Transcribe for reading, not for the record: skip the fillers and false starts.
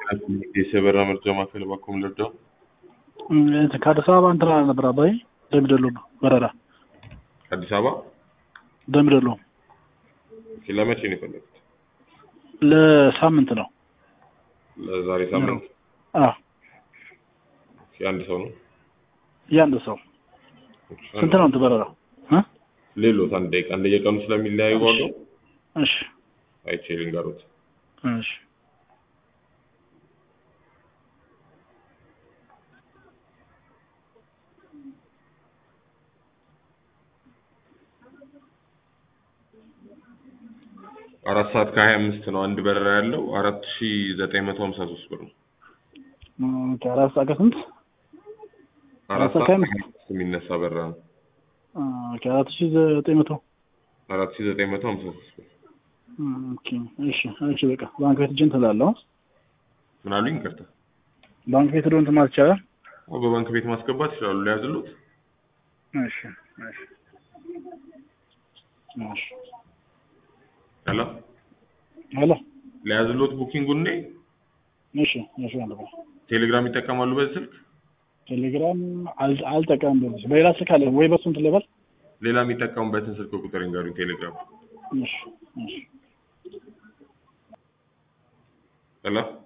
የሰበራ መርጃ ማዕከል ባኮም ልርዳው። ከአዲስ አበባ እንትና ነበር አባይ ደምቢዶሎ ነው በረራ አዲስ አበባ ደምቢዶሎ ለመቼ ነው የፈለጉት? ለሳምንት ነው። ለዛሬ ሳምንት? አዎ። የአንድ ሰው ነው? የአንድ ሰው። ስንት ነው እንትን በረራው? ሌሎት አንድ ደቂቃ እንደየቀኑ ስለሚለያዩ ዋጋው። እሺ አይቼ ልንገሩት። እሺ አራት ሰዓት ከ25 ነው አንድ በረራ ያለው 4953 ብር ነው። ከአራት ሰዓት ከስንት? አራት ሰዓት ከ25 የሚነሳ በረራ ነው። ከ4900 4953 ብር። ኦኬ እሺ እሺ በቃ ባንክ ቤት ጀንት ተላለው። ምን አሉኝ? ይቅርታ ባንክ ቤት ዶንት ማለት ይችላል? በባንክ ቤት ማስገባት ይችላሉ። ሊያዝሉት? እሺ እሺ እሺ ሄሎ ሄሎ ሊያዝሉት ቡኪንጉን ነይ። እሺ እሺ አንተ ቴሌግራም ይጠቀማሉ በዚህ ስልክ? ቴሌግራም አልጠቀምም። በሌላ ስልክ አለ ወይ? በሱም ትለበል። ሌላ የሚጠቀሙበትን ስልክ ቁጥር ይንገሩኝ። ቴሌግራም። እሺ እሺ ሄሎ